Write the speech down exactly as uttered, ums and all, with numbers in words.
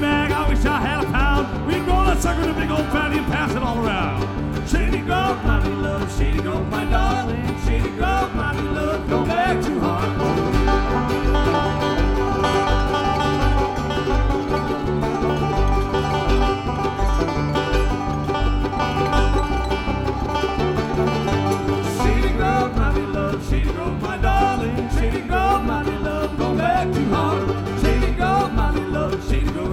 bag, I wish I had a pound. We grow that sucker in a big old fatty and pass it all around. Shady Grove, my little love, Shady Grove, my dog.